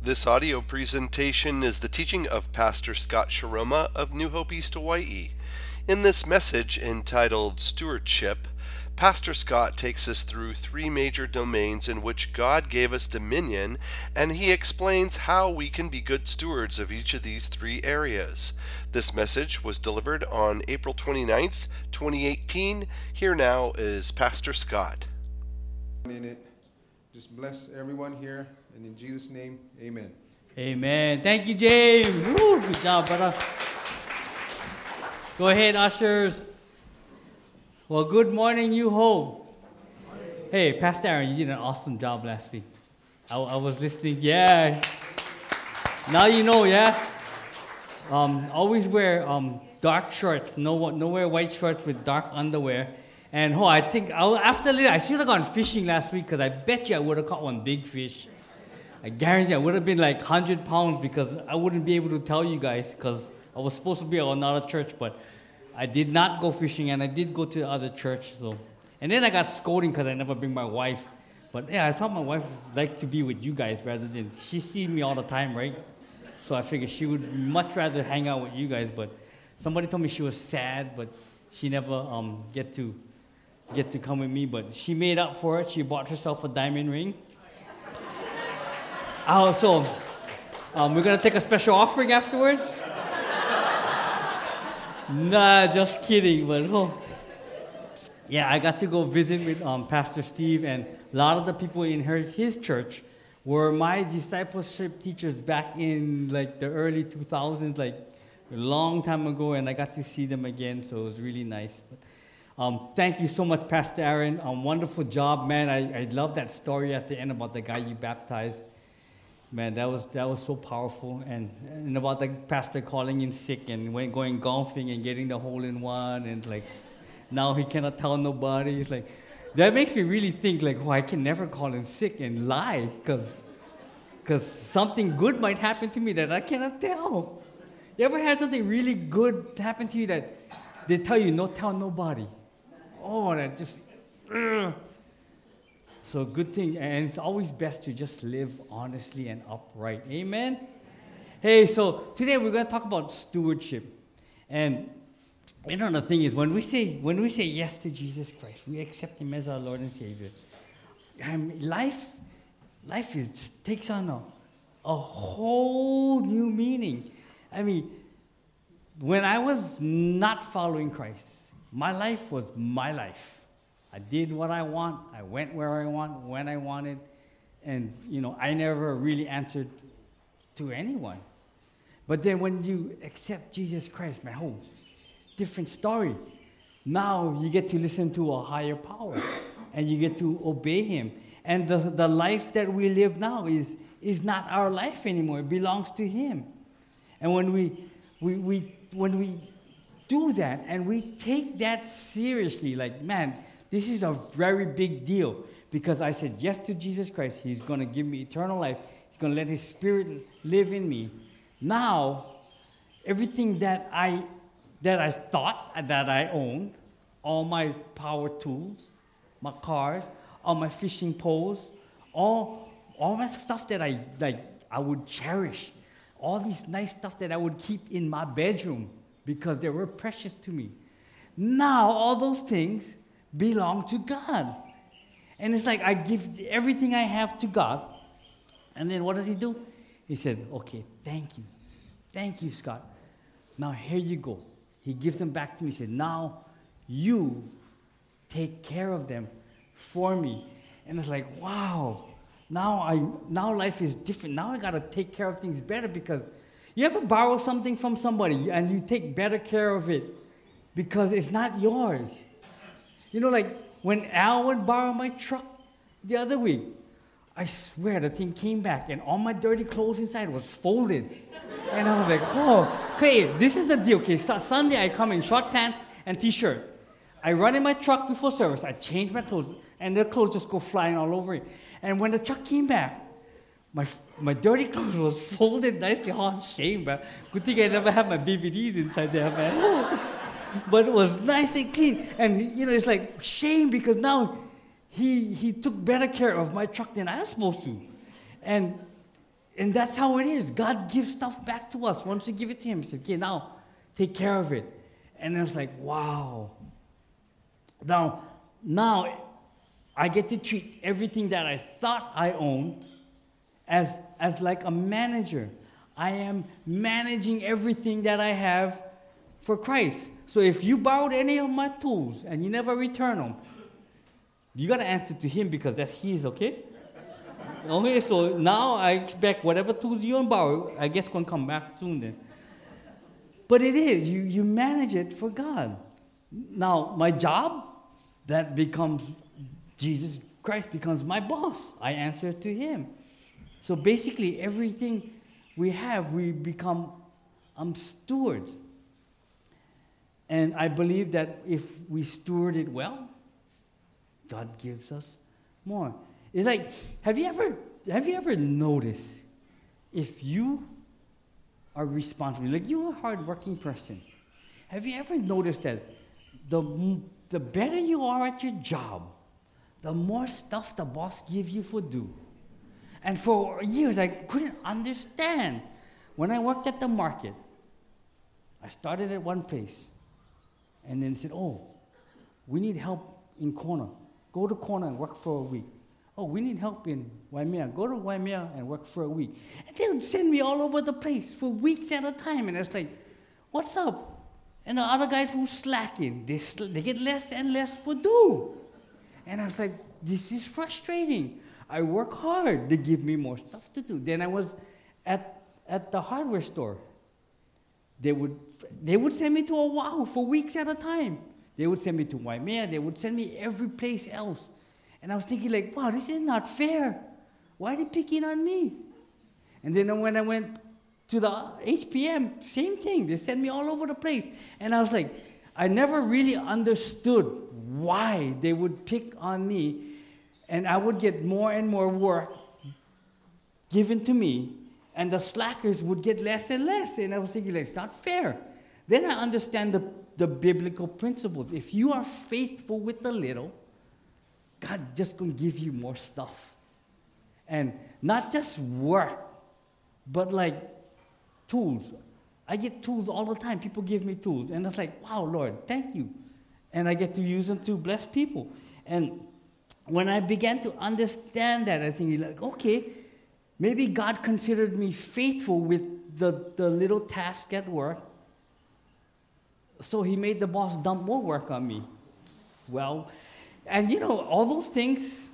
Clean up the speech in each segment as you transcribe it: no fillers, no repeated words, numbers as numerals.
This audio presentation is the teaching of Pastor Scott Sharoma of New Hope East Hawaii. In this message entitled Stewardship, Pastor Scott takes us through three major domains in which God gave us dominion, and he explains how we can be good stewards of each of these three areas. This message was delivered on April 29th, 2018. Here now is Pastor Scott. Just bless everyone here, and in Jesus' name, amen. Amen. Thank you, James. Woo, good job, brother. Go ahead, ushers. Well, good morning, New Hope. Hey, Pastor Aaron, you did an awesome job last week. I was listening. Yeah. Now you know, yeah? Always wear dark shorts. No wear white shorts with dark underwear. And I think after later, I should have gone fishing last week because I bet you I would have caught one big fish. I guarantee I would have been like 100 pounds because I wouldn't be able to tell you guys because I was supposed to be at another church, but I did not go fishing and I did go to the other church. And then I got scolding because I never bring my wife. But yeah, I thought my wife would like to be with you guys rather than, she sees me all the time, right? So I figured she would much rather hang out with you guys. But somebody told me she was sad, but she never get to come with me, but she made up for it. She bought herself a diamond ring. So we're going to take a special offering afterwards. Nah, just kidding. But yeah, I got to go visit with Pastor Steve, and a lot of the people in his church were my discipleship teachers back in like the early 2000s, like a long time ago, and I got to see them again, so it was really nice. Thank you so much, Pastor Aaron. Wonderful job, man. I love that story at the end about the guy you baptized. Man, that was so powerful. And about the pastor calling in sick and going golfing and getting the hole-in-one, and like now he cannot tell nobody. It's like that makes me really think like, I can never call in sick and lie because something good might happen to me that I cannot tell. You ever had something really good happen to you that they tell you, no, tell nobody? Oh, that just, So good thing, and it's always best to just live honestly and upright. Amen? Hey, so today we're going to talk about stewardship. And the thing is, when we say yes to Jesus Christ, we accept Him as our Lord and Savior, life just takes on a whole new meaning. I mean, when I was not following Christ, my life was my life. I did what I want. I went where I want, when I wanted. And, I never really answered to anyone. But then when you accept Jesus Christ, my whole different story. Now you get to listen to a higher power. And you get to obey Him. And the life that we live now is not our life anymore. It belongs to Him. And when we do that and we take that seriously, like, man, this is a very big deal because I said yes to Jesus Christ. He's going to give me eternal life. He's going to let His Spirit live in me. Now, everything that I thought that I owned, all my power tools, my cars, all my fishing poles, all my stuff that I would cherish, all these nice stuff that I would keep in my bedroom because they were precious to me. Now, all those things belong to God. And it's like I give everything I have to God. And then what does He do? He said, okay, thank you. Thank you, Scott. Now, here you go. He gives them back to me. He said, now you take care of them for me. And it's like, wow. Now life is different. Now I got to take care of things better because you ever borrow something from somebody and you take better care of it because it's not yours? Like when Al would borrow my truck the other week, I swear the thing came back and all my dirty clothes inside was folded. And I was like, okay, this is the deal. Okay, so Sunday I come in short pants and T-shirt. I run in my truck before service. I change my clothes and the clothes just go flying all over it. And when the truck came back, my dirty clothes was folded nicely. Oh, shame, man. Good thing I never had my BVDs inside there, man. But it was nice and clean. And, it's like shame because now he took better care of my truck than I was supposed to. And And that's how it is. God gives stuff back to us. Once we give it to Him, He said, okay, now take care of it. And it's like, wow. Now I get to treat everything that I thought I owned as like a manager. I am managing everything that I have for Christ. So if you borrowed any of my tools and you never return them, you got to answer to Him because that's His, okay? Okay, so now I expect whatever tools you borrow, I guess going to come back soon then. But it is, you manage it for God. Now, my job, that becomes, Jesus Christ becomes my boss. I answer to Him. So basically, everything we have, we become stewards. And I believe that if we steward it well, God gives us more. It's like, have you ever noticed if you are responsible, like you're a hardworking person, have you ever noticed that the better you are at your job, the more stuff the boss gives you for do? And for years, I couldn't understand. When I worked at the market, I started at one place and then said, oh, we need help in corner. Go to corner and work for a week. Oh, we need help in Waimea. Go to Waimea and work for a week. And they would send me all over the place for weeks at a time. And I was like, what's up? And the other guys were slacking. They get less and less for do. And I was like, this is frustrating. I work hard. They give me more stuff to do. Then I was at the hardware store. They would send me to Oahu for weeks at a time. They would send me to Waimea. They would send me every place else. And I was thinking like, wow, this is not fair. Why are they picking on me? And then when I went to the HPM, same thing. They sent me all over the place. And I was like, I never really understood why they would pick on me. And I would get more and more work given to me. And the slackers would get less and less. And I was thinking, like, it's not fair. Then I understand the biblical principles. If you are faithful with the little, God just going to give you more stuff. And not just work, but like tools. I get tools all the time. People give me tools. And it's like, wow, Lord, thank you. And I get to use them to bless people. And when I began to understand that, I think, like, okay, maybe God considered me faithful with the little task at work. So He made the boss dump more work on me. Well, and all those things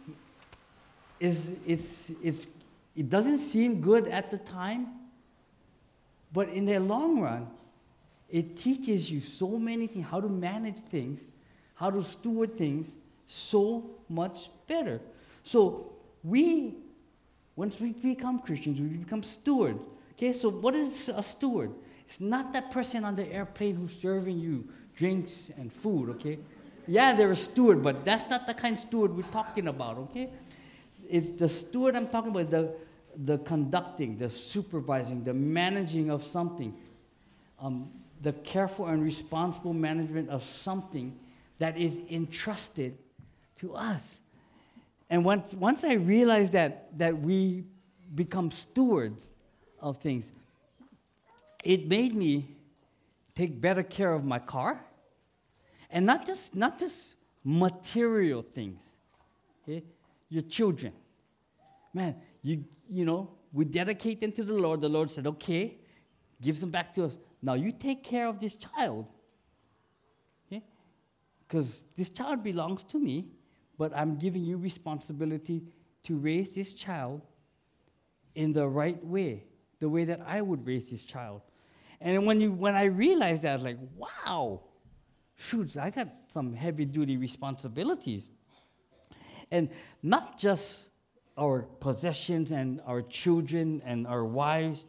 it doesn't seem good at the time, but in the long run, it teaches you so many things, how to manage things, how to steward things so much better. So once we become Christians, we become stewards. Okay, so what is a steward? It's not that person on the airplane who's serving you drinks and food, okay? Yeah, they're a steward, but that's not the kind of steward we're talking about, okay? It's the steward I'm talking about, the conducting, the supervising, the managing of something, the careful and responsible management of something that is entrusted to us. And once I realized that we become stewards of things, it made me take better care of my car. And not just material things. Okay? Your children. Man, we dedicate them to the Lord. The Lord said, okay, gives them back to us. Now you take care of this child. Okay? Because this child belongs to me, but I'm giving you responsibility to raise this child in the right way, the way that I would raise this child. And when I realized that, I was like, wow. Shoots, I got some heavy-duty responsibilities. And not just our possessions and our children and our wives,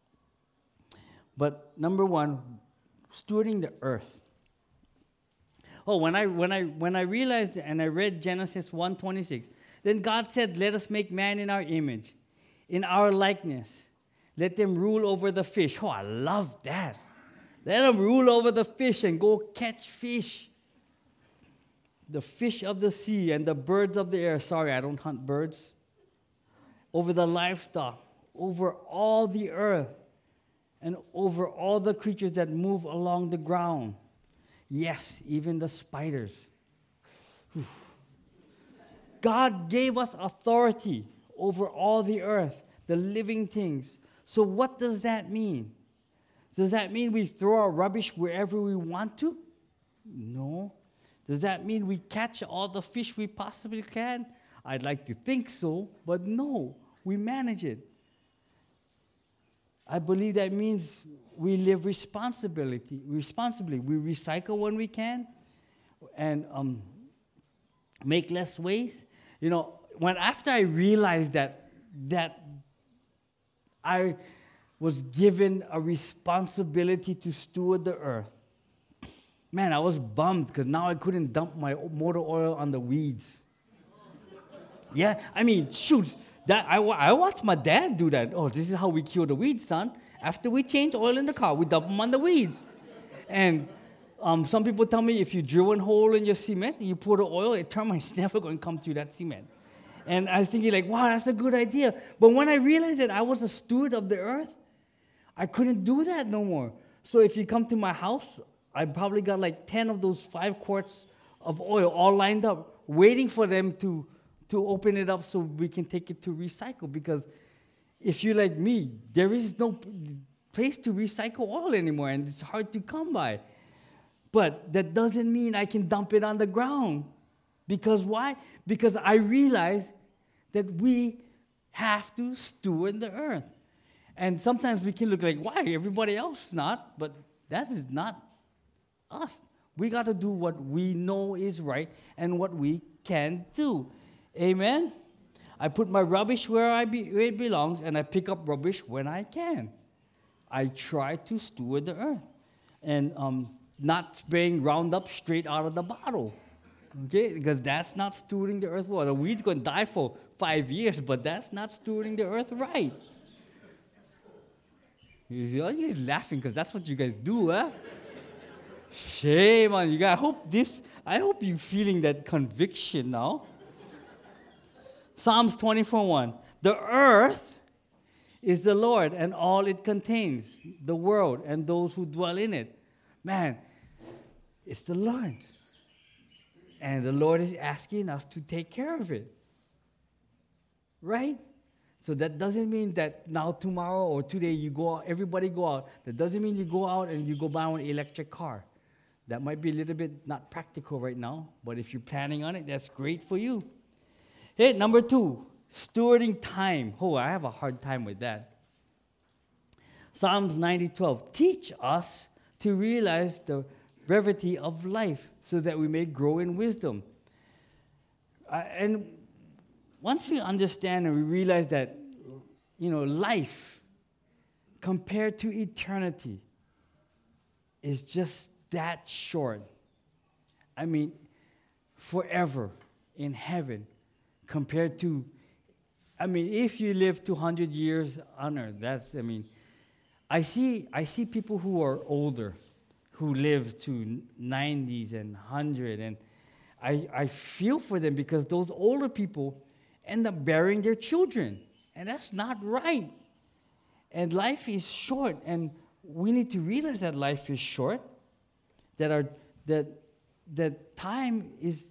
but number one, stewarding the earth. Oh, when I realized and I read Genesis 1:26, then God said, let us make man in our image, in our likeness. Let them rule over the fish. Oh, I love that. Let them rule over the fish and go catch fish. The fish of the sea and the birds of the air. Sorry, I don't hunt birds. Over the livestock, over all the earth and over all the creatures that move along the ground. Yes, even the spiders. Whew. God gave us authority over all the earth, the living things. So what does that mean? Does that mean we throw our rubbish wherever we want to? No. Does that mean we catch all the fish we possibly can? I'd like to think so, but no, we manage it. I believe that means we live responsibly. We recycle when we can and make less waste. You know, after I realized that I was given a responsibility to steward the earth, man, I was bummed because now I couldn't dump my motor oil on the weeds. Yeah, I mean, shoot, I watched my dad do that. Oh, this is how we kill the weeds, son. After we change oil in the car, we dump them on the weeds. And some people tell me if you drill a hole in your cement, you pour the oil, termites never going to come through that cement. And I was thinking like, wow, that's a good idea. But when I realized that I was a steward of the earth, I couldn't do that no more. So if you come to my house, I probably got like 10 of those 5 quarts of oil all lined up, waiting for them to open it up so we can take it to recycle. Because if you're like me, there is no place to recycle oil anymore, and it's hard to come by. But that doesn't mean I can dump it on the ground. Because why? Because I realize that we have to steward the earth. And sometimes we can look like, why? Everybody else is not. But that is not us. We got to do what we know is right and what we can do. Amen? I put my rubbish where it belongs, and I pick up rubbish when I can. I try to steward the earth. And not spraying Roundup straight out of the bottle. Okay? Because that's not stewarding the earth well. The weed's going to die for 5 years, but that's not stewarding the earth right. You guys laughing because that's what you guys do, huh? Shame on you guys. I hope you're feeling that conviction now. Psalms 24:1. The earth is the Lord and all it contains, the world and those who dwell in it. Man, it's the Lord's. And the Lord is asking us to take care of it. Right? So that doesn't mean that now, tomorrow, or today you go out, everybody go out. That doesn't mean you go out and you go buy an electric car. That might be a little bit not practical right now, but if you're planning on it, that's great for you. Hey, number 2, stewarding time. Oh, I have a hard time with that. Psalms 90:12. Teach us to realize the brevity of life so that we may grow in wisdom. And once we understand and we realize that, life compared to eternity is just that short. I mean, forever in heaven compared to, if you live 200 years on earth, I see people who are older, who live to 90s and 100, and I feel for them because those older people end up burying their children, and that's not right. And life is short, and we need to realize that life is short, that time is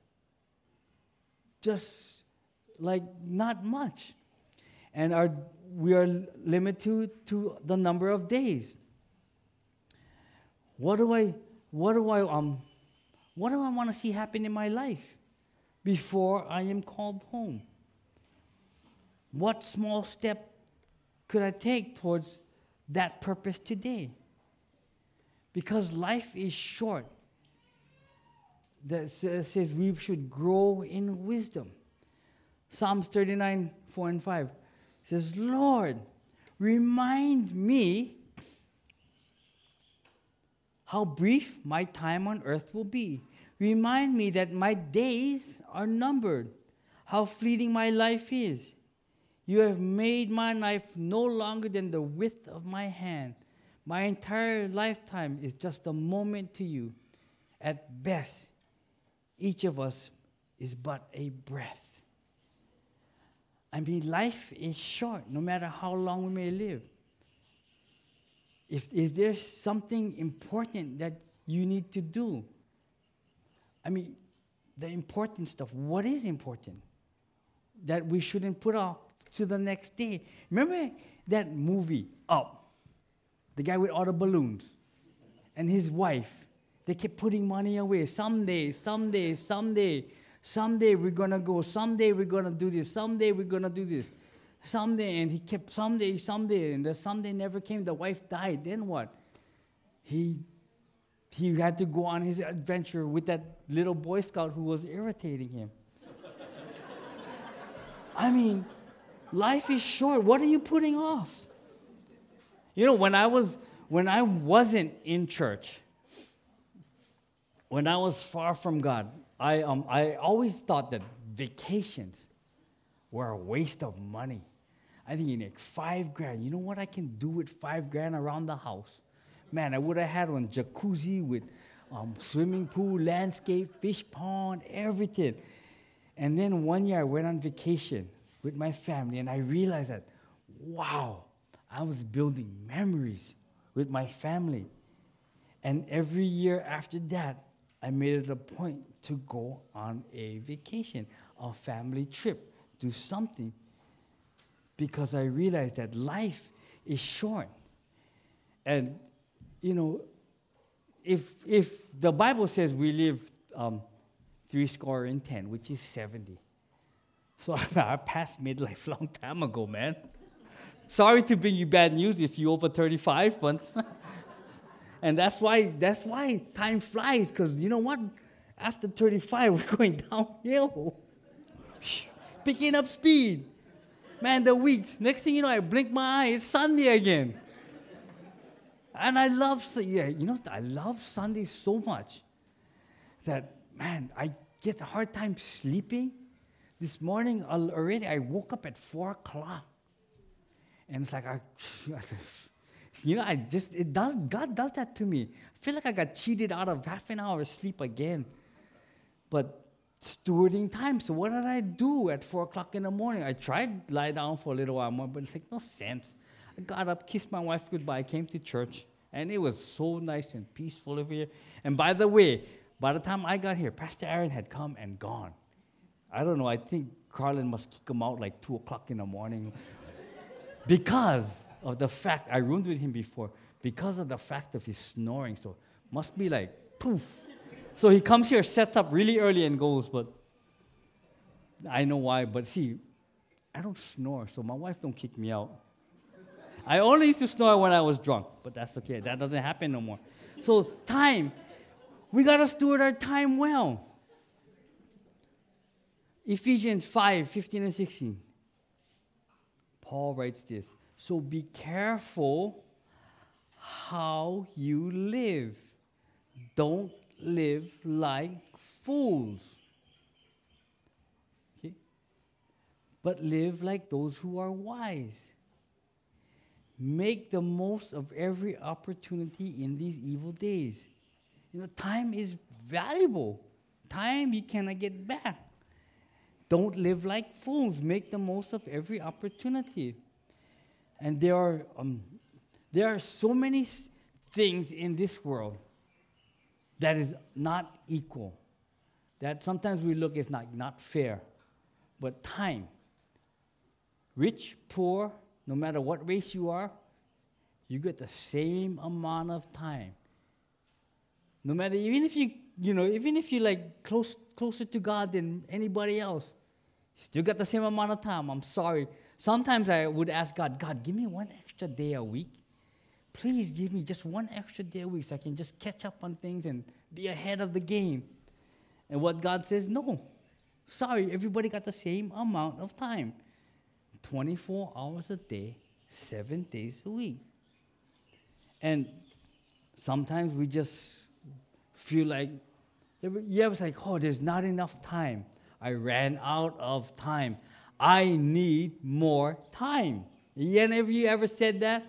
just like not much, and we are limited to the number of days. What do I want to see happen in my life before I am called home? What small step could I take towards that purpose today? Because life is short. That says we should grow in wisdom. Psalms 39:4-5 says, Lord, remind me how brief my time on earth will be. Remind me that my days are numbered, how fleeting my life is. You have made my life no longer than the width of my hand. My entire lifetime is just a moment to you. At best, each of us is but a breath. I mean, life is short, no matter how long we may live. Is there something important that you need to do? I mean, the important stuff. What is important that we shouldn't put off to the next day? Remember that movie, Up? The guy with all the balloons and his wife. They kept putting money away. Someday we're going to go. Someday we're going to do this. Someday we're going to do this. Someday, and he kept someday, and the someday never came. The wife died. Then what? He had to go on his adventure with that little Boy Scout who was irritating him. I mean, life is short. What are you putting off? You know, when I wasn't in church, when I was far from God, I always thought that vacations were a waste of money. I think you need $5,000. You know what I can do with $5,000 around the house? Man, I would have had one jacuzzi with swimming pool, landscape, fish pond, everything. And then one year I went on vacation with my family, and I realized that, wow, I was building memories with my family. And every year after that, I made it a point to go on a vacation, a family trip, do something, because I realized that life is short. And, you know, if the Bible says we live 70, which is 70. So I passed midlife long time ago, man. Sorry to bring you bad news if you're over 35, but and that's why time flies, because you know what? After 35, we're going downhill. Picking up speed. Man, the weeks. Next thing you know, I blink my eye, it's Sunday again. And I love Sunday so much that, man, I get a hard time sleeping. This morning already, I woke up at 4 o'clock. And it's like, God does that to me. I feel like I got cheated out of half an hour of sleep again. But stewarding time. So what did I do at 4 o'clock in the morning? I tried to lie down for a little while more, but it's like no sense. I got up, kissed my wife goodbye, came to church, and it was so nice and peaceful over here. And by the way, by the time I got here, Pastor Aaron had come and gone. I don't know, I think Carlin must kick him out like 2 o'clock in the morning because of the fact, I roomed with him before, because of the fact of his snoring. So must be like, poof. So he comes here, sets up really early and goes, but I know why. But see, I don't snore, so my wife don't kick me out. I only used to snore when I was drunk, but that's okay. That doesn't happen no more. So time, we got to steward our time well. Ephesians 5:15 and 16. Paul writes this. So be careful how you live. Don't live like fools. Okay? But live like those who are wise. Make the most of every opportunity in these evil days. You know, time is valuable. Time you cannot get back. Don't live like fools. Make the most of every opportunity. And there are so many things in this world that is not equal. That sometimes we look as not fair. But time, rich, poor, no matter what race you are, you get the same amount of time. No matter, even if you like closer to God than anybody else, you still got the same amount of time. I'm sorry. Sometimes I would ask God, give me one extra day a week. Please give me just one extra day a week so I can just catch up on things and be ahead of the game. And what God says, no. Sorry, everybody got the same amount of time. 24 hours a day, 7 days a week. And sometimes we just feel like, you ever say, there's not enough time. I ran out of time. I need more time. Any of you ever said that?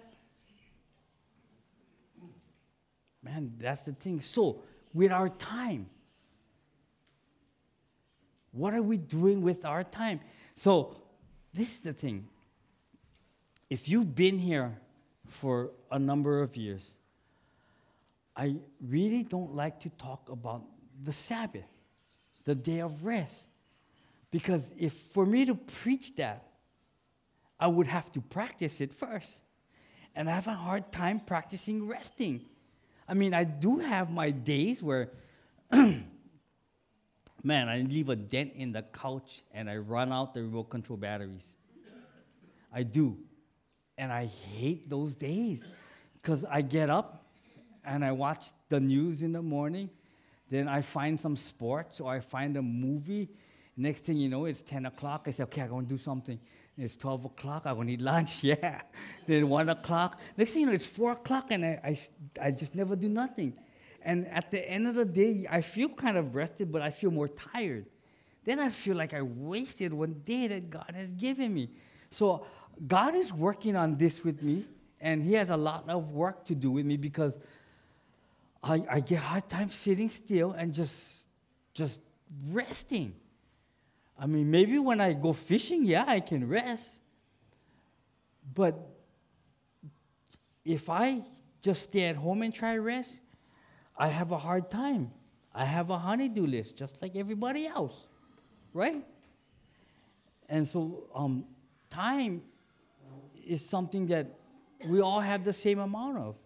Man, that's the thing. So, with our time, what are we doing with our time? So, this is the thing. If you've been here for a number of years, I really don't like to talk about the Sabbath, the day of rest. Because if for me to preach that, I would have to practice it first. And I have a hard time practicing resting. I mean, I do have my days where, man, I leave a dent in the couch and I run out the remote control batteries. I do. And I hate those days because I get up and I watch the news in the morning. Then I find some sports or I find a movie. Next thing you know, it's 10 o'clock. I say, okay, I'm going to do something. And it's 12 o'clock. I'm going to eat lunch. Yeah. Then 1 o'clock. Next thing you know, it's 4 o'clock and I just never do nothing. And at the end of the day, I feel kind of rested, but I feel more tired. Then I feel like I wasted one day that God has given me. So God is working on this with me, and He has a lot of work to do with me because I get a hard time sitting still and just resting. I mean, maybe when I go fishing, yeah, I can rest. But if I just stay at home and try rest, I have a hard time. I have a honey-do list, just like everybody else, right? And so time is something that we all have the same amount of.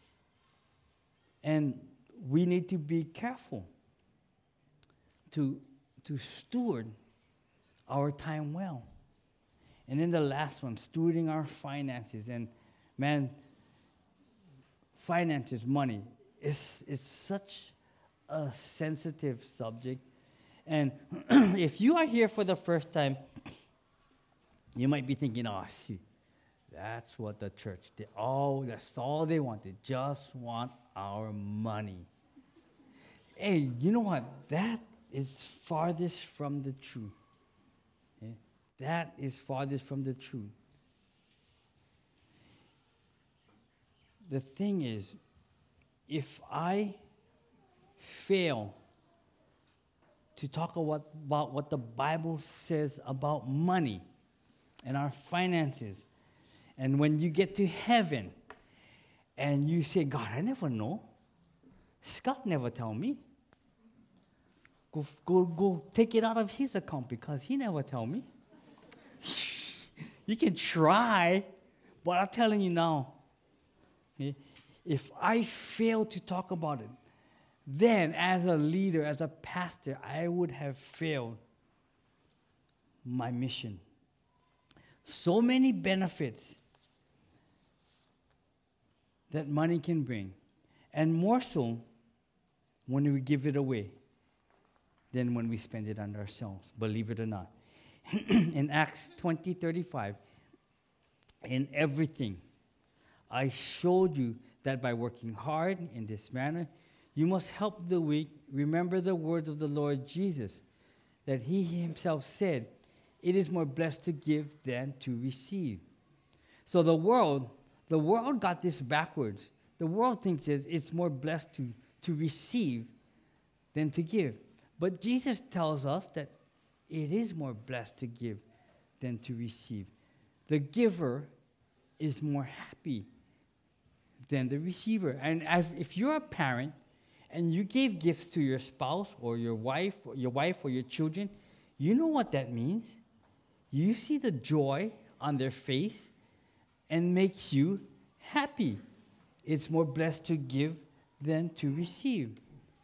And we need to be careful to steward our time well. And then the last one, stewarding our finances. And man, finances, money, it's such a sensitive subject. And if you are here for the first time, you might be thinking, oh, see, that's what the church did. Oh, that's all they want. They just want our money. Hey, you know what? That is farthest from the truth. Yeah? That is farthest from the truth. The thing is, if I fail to talk about what the Bible says about money and our finances, and when you get to heaven and you say, God, I never know. Scott never tell me. Go take it out of his account because he never tell me. You can try, but I'm telling you now, if I fail to talk about it, then as a leader, as a pastor, I would have failed my mission. So many benefits that money can bring, and more so when we give it away than when we spend it on ourselves, believe it or not. In Acts 20:35, in everything, I showed you that by working hard in this manner, you must help the weak. Remember the words of the Lord Jesus, that He Himself said, it is more blessed to give than to receive. So the world got this backwards. The world thinks it's more blessed to receive than to give. But Jesus tells us that it is more blessed to give than to receive. The giver is more happy than the receiver. And if you're a parent and you gave gifts to your spouse or your wife or your children, you know what that means. You see the joy on their face and makes you happy. It's more blessed to give than to receive.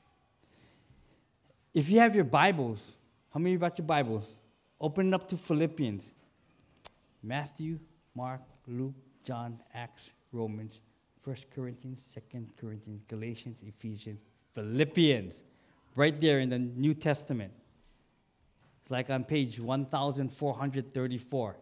If you have your Bibles, how many of you got your Bibles? Open it up to Philippians. Matthew, Mark, Luke, John, Acts, Romans, 1 Corinthians, 2 Corinthians, Galatians, Ephesians, Philippians. Right there in the New Testament. It's like on page 1434.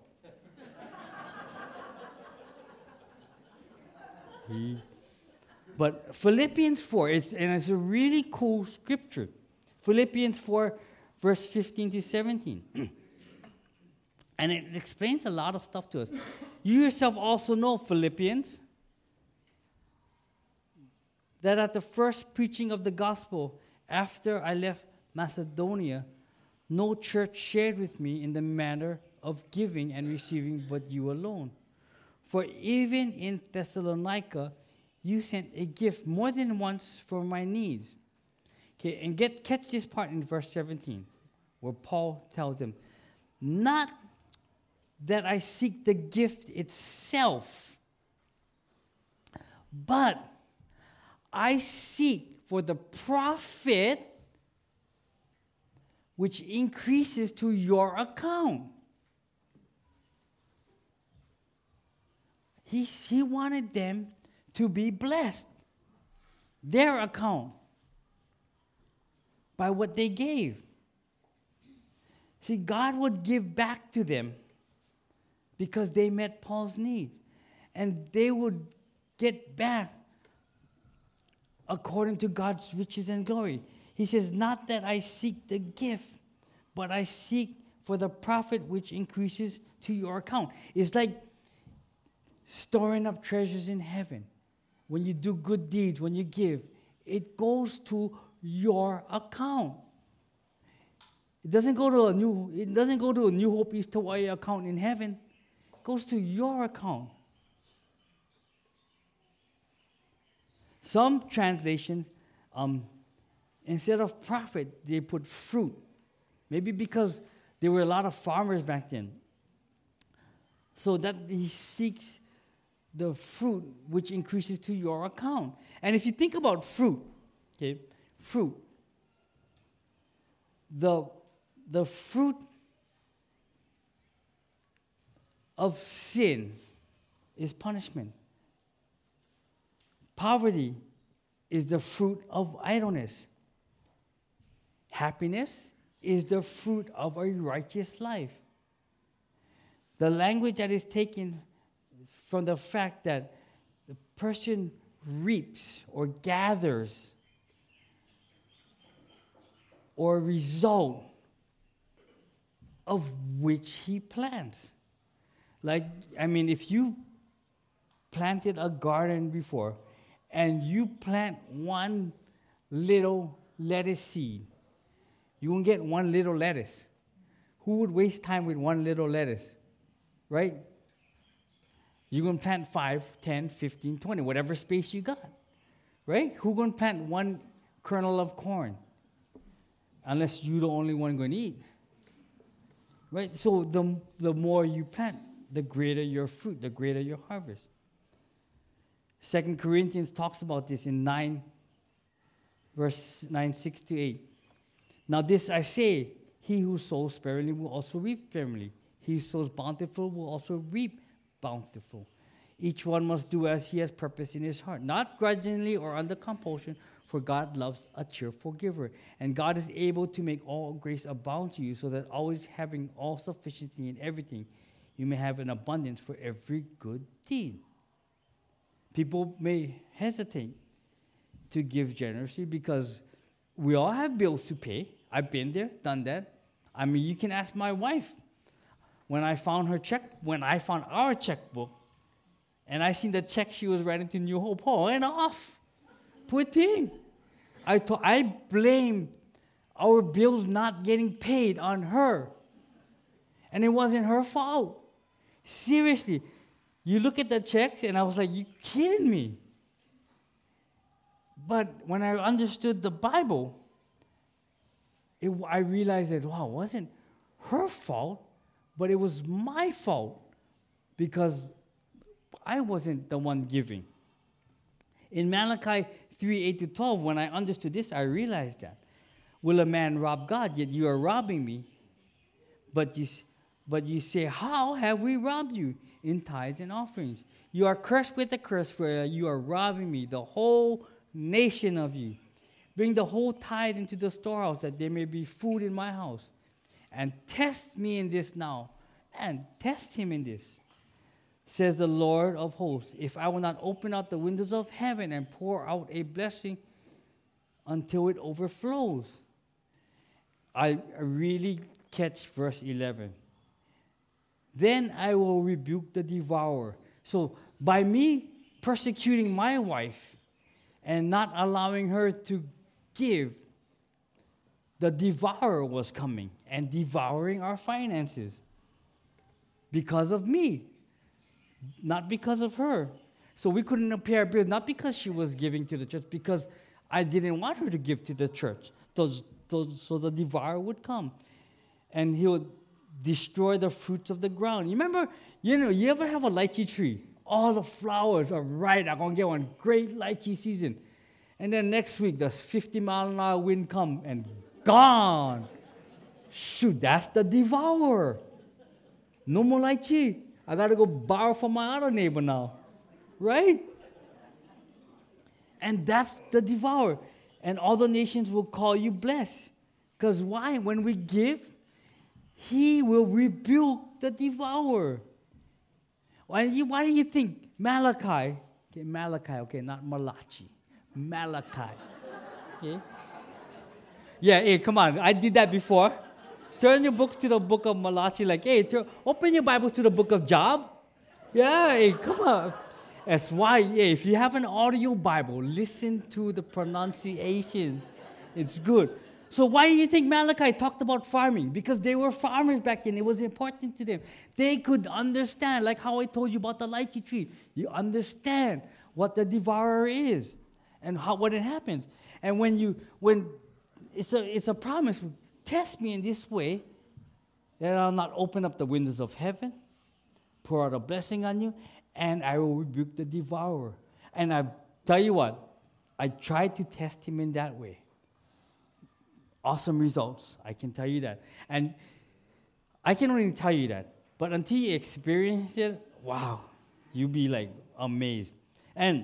But Philippians 4, it's a really cool scripture. Philippians 4, verse 15 to 17. And it explains a lot of stuff to us. You yourself also know, Philippians, that at the first preaching of the gospel, after I left Macedonia, no church shared with me in the matter of giving and receiving, but you alone. For even in Thessalonica, you sent a gift more than once for my needs. Okay, and catch this part in verse 17, where Paul tells them, not that I seek the gift itself, but I seek for the profit which increases to your account. He wanted them to be blessed, their account, by what they gave. See, God would give back to them because they met Paul's needs. And they would get back according to God's riches and glory. He says, not that I seek the gift, but I seek for the profit which increases to your account. It's like storing up treasures in heaven. When you do good deeds, when you give, it goes to your account. It doesn't go to a New Hope East Hawaii account in heaven. It goes to your account. Some translations, instead of profit, they put fruit. Maybe because there were a lot of farmers back then. So that he seeks the fruit which increases to your account. And if you think about fruit, okay, fruit, the fruit of sin is punishment. Poverty is the fruit of idleness. Happiness is the fruit of a righteous life. The language that is taken from the fact that the person reaps or gathers or result of which he plants. Like, I mean, if you planted a garden before and you plant one little lettuce seed, you won't get one little lettuce. Who would waste time with one little lettuce? Right? You're going to plant 5, 10, 15, 20, whatever space you got. Right? Who's going to plant one kernel of corn? Unless you're the only one going to eat. Right? So the more you plant, the greater your fruit, the greater your harvest. 2 Corinthians talks about this in 9, verse 9, 6 to 8. Now this I say, he who sows sparingly will also reap sparingly. He who sows bountiful will also reap bountiful. Each one must do as he has purpose in his heart, not grudgingly or under compulsion, for God loves a cheerful giver. And God is able to make all grace abound to you, so that always having all sufficiency in everything, you may have an abundance for every good deed. People may hesitate to give generously because we all have bills to pay. I've been there, done that. I mean, you can ask my wife. When I found our checkbook, and I seen the check she was writing to New Hope, and off. Poor thing. I blame our bills not getting paid on her. And it wasn't her fault. Seriously. You look at the checks, and I was like, you kidding me? But when I understood the Bible, I realized that, wow, it wasn't her fault, but it was my fault because I wasn't the one giving. In Malachi 3:8-12, when I understood this, I realized that. Will a man rob God? Yet you are robbing me. But you say, how have we robbed you? In tithes and offerings. You are cursed with a curse, for you are robbing me, the whole nation of you. Bring the whole tithe into the storehouse, that there may be food in my house. And test me in this now, and test him in this, says the Lord of hosts, if I will not open out the windows of heaven and pour out a blessing until it overflows. I really catch verse 11. Then I will rebuke the devourer. So by me persecuting my wife and not allowing her to give, the devourer was coming and devouring our finances. because of me, not because of her. So we couldn't pay our bills, not because she was giving to the church, because I didn't want her to give to the church. So the devourer would come, and he would destroy the fruits of the ground. You remember, you ever have a lychee tree? All the flowers are right. I'm going to get one great lychee season. And then next week, the 50-mile-an-hour wind come and gone. Shoot, that's the devourer. No more lychee. I got to go borrow from my other neighbor now. Right? And that's the devourer. And all the nations will call you blessed. Because why? When we give, he will rebuke the devourer. Why do you think Malachi, okay, not Malachi, Malachi, okay? Yeah, hey, come on, I did that before. Turn your books to the book of Malachi, like, hey, open your Bibles to the book of Job. Yeah, hey, come on. That's why, if you have an audio Bible, listen to the pronunciations. It's good. So why do you think Malachi talked about farming? Because they were farmers back then. It was important to them. They could understand, like how I told you about the lychee tree. You understand what the devourer is and what it happens. And when it's a promise, test me in this way, that I'll not open up the windows of heaven, pour out a blessing on you, and I will rebuke the devourer. And I tell you what, I tried to test him in that way. Awesome results, I can tell you that. And I can only tell you that. But until you experience it, wow, you'll be like amazed. And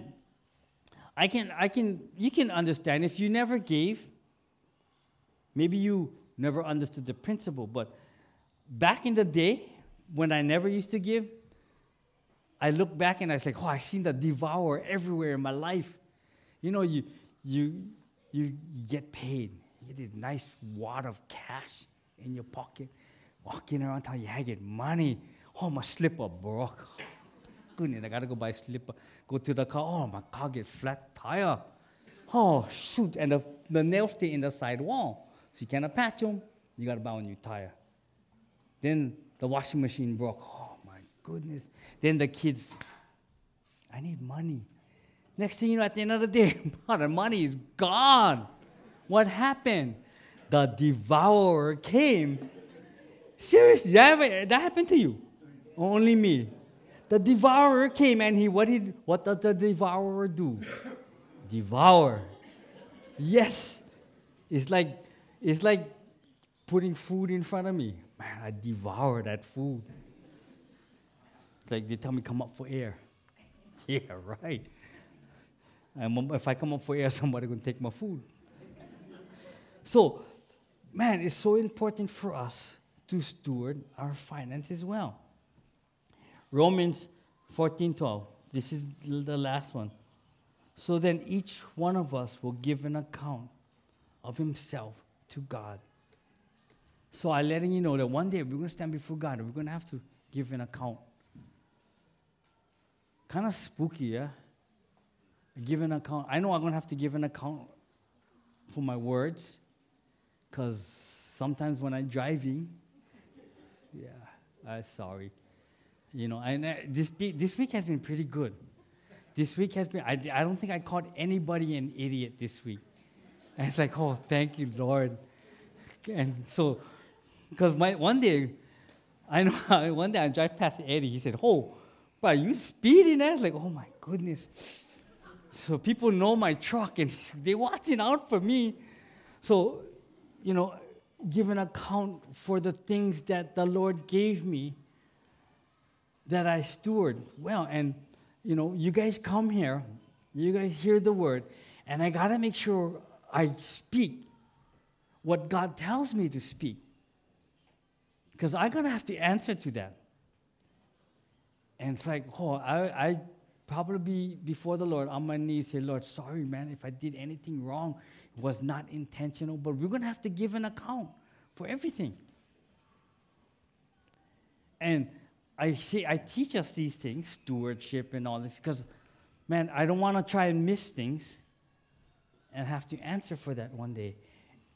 you can understand if you never gave, maybe you never understood the principle. But back in the day, when I never used to give, I look back and I was like, I seen the devourer everywhere in my life. You get paid. You get this nice wad of cash in your pocket, walking around telling you, I get money. Oh, my slipper broke. Goodness, I got to go buy a slipper. Go to the car. Oh, my car gets flat tire. Oh, shoot. And the nails stay in the side wall. So you cannot patch them. You got to buy a new tire. Then the washing machine broke. Oh, my goodness. Then the kids, I need money. Next thing you know, at the end of the day, the money is gone. What happened? The devourer came. Seriously, that happened to you? Only me. The devourer came, and what does the devourer do? Devour. Yes. It's like putting food in front of me. Man, I devour that food. It's like they tell me, come up for air. Yeah, right. If I come up for air, somebody's going to take my food. So, man, it's so important for us to steward our finances well. Romans 14:12. This is the last one. So then each one of us will give an account of himself to God. So I'm letting you know that one day we're going to stand before God and we're going to have to give an account. Kind of spooky, yeah? Give an account. I know I'm going to have to give an account for my words. Because sometimes when I'm driving, I'm sorry. And this week has been pretty good. This week has been, I don't think I caught anybody an idiot this week. And it's like, thank you, Lord. And so, because one day I drive past Eddie, he said, but are you speeding? I was like, oh my goodness. So people know my truck and they're watching out for me. So, give an account for the things that the Lord gave me that I steward well. And, you guys come here, you guys hear the word, and I got to make sure I speak what God tells me to speak. Because I'm going to have to answer to that. And it's like, I probably be before the Lord on my knees, say, Lord, sorry, man, if I did anything wrong. It was not intentional, but we're going to have to give an account for everything. And I teach us these things, stewardship and all this, because, man, I don't want to try and miss things and have to answer for that one day.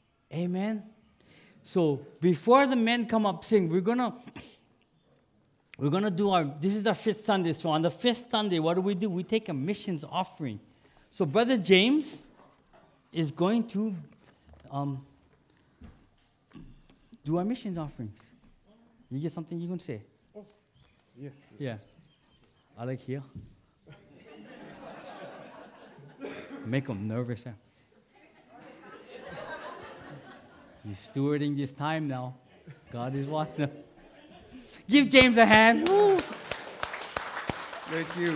Amen? So before the men come up sing, we're going to we're going to do this is our fifth Sunday. So on the fifth Sunday, what do? We take a missions offering. So Brother James is going to do our missions offerings. You get something you can say? Yes. Yeah. I like here. Make them nervous. Huh? You're stewarding this time now. God is watching. Give James a hand. Woo. Thank you.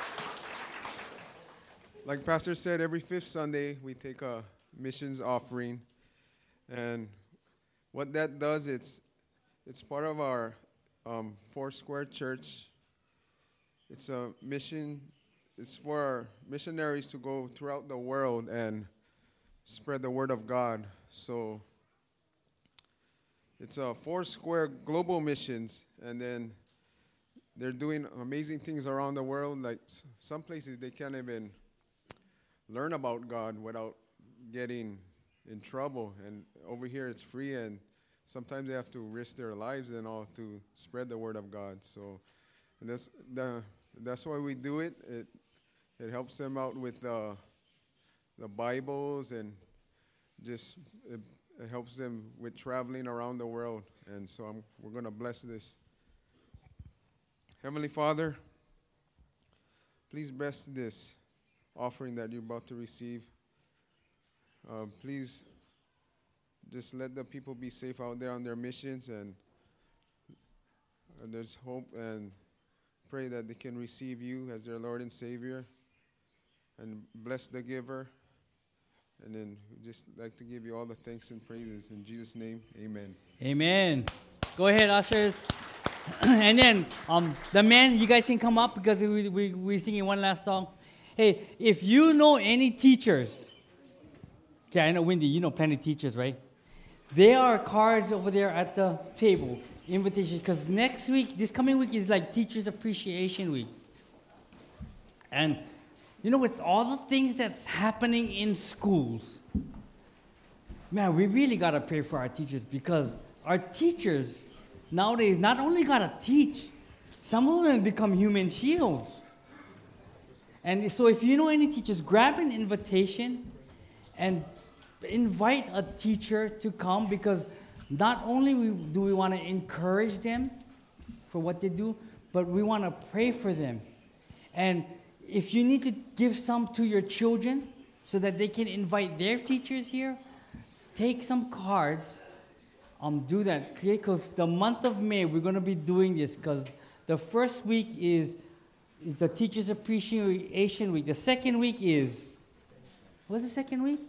Like Pastor said, every fifth Sunday we take a missions offering. And what that does, it's part of our Foursquare Church. It's a mission. It's for our missionaries to go throughout the world and spread the word of God. So it's a Foursquare Global Missions, and then they're doing amazing things around the world. Like some places they can't even learn about God without getting in trouble. And over here it's free, and sometimes they have to risk their lives and all to spread the word of God. So and that's why we do it. It helps them out with the Bibles, and just it helps them with traveling around the world. And so we're going to bless this. Heavenly Father, please bless this offering that you're about to receive. Please just let the people be safe out there on their missions, and there's hope, and pray that they can receive you as their Lord and Savior, and bless the giver. And then we just like to give you all the thanks and praises. In Jesus' name, amen. Amen. Go ahead, ushers. And then the men, you guys can come up because we're singing one last song. Hey, if you know any teachers, okay, I know, Wendy, you know plenty of teachers, right? There are cards over there at the table, invitations, because next week, this coming week is like Teachers Appreciation Week. And you know, with all the things that's happening in schools, man, we really got to pray for our teachers, because our teachers nowadays not only got to teach, some of them become human shields. And so if you know any teachers, grab an invitation and invite a teacher to come, because not only do we want to encourage them for what they do, but we want to pray for them. And if you need to give some to your children so that they can invite their teachers here, take some cards, do that. Okay? Because the month of May, we're going to be doing this, because the first week is the Teachers Appreciation Week. The second week is, what's the second week?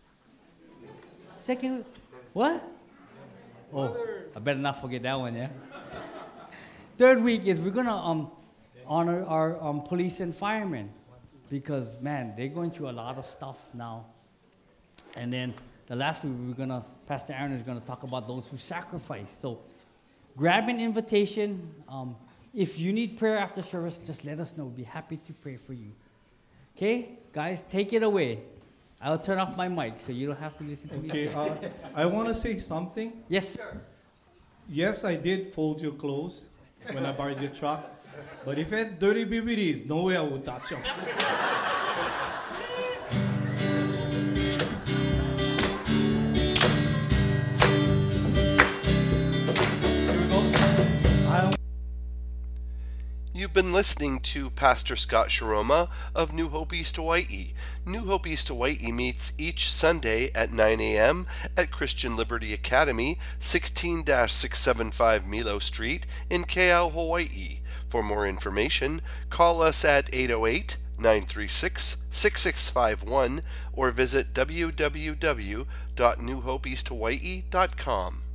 What? Oh, I better not forget that one, yeah? Third week is we're going to honor our police and firemen, because, man, they're going through a lot of stuff now. And then the last week, Pastor Aaron is going to talk about those who sacrifice. So grab an invitation. If you need prayer after service, just let us know. We'll be happy to pray for you. Okay, guys, take it away. I'll turn off my mic so you don't have to listen to me. Okay, I want to say something. Yes, sir. Yes, I did fold your clothes when I borrowed your truck. But if you had dirty BBDs, no way I would touch them. You've been listening to Pastor Scott Shiroma of New Hope East Hawaii. New Hope East Hawaii meets each Sunday at 9 a.m. at Christian Liberty Academy, 16-675 Milo Street in Keau, Hawaii. For more information, call us at 808-936-6651 or visit www.newhopeeasthawaii.com.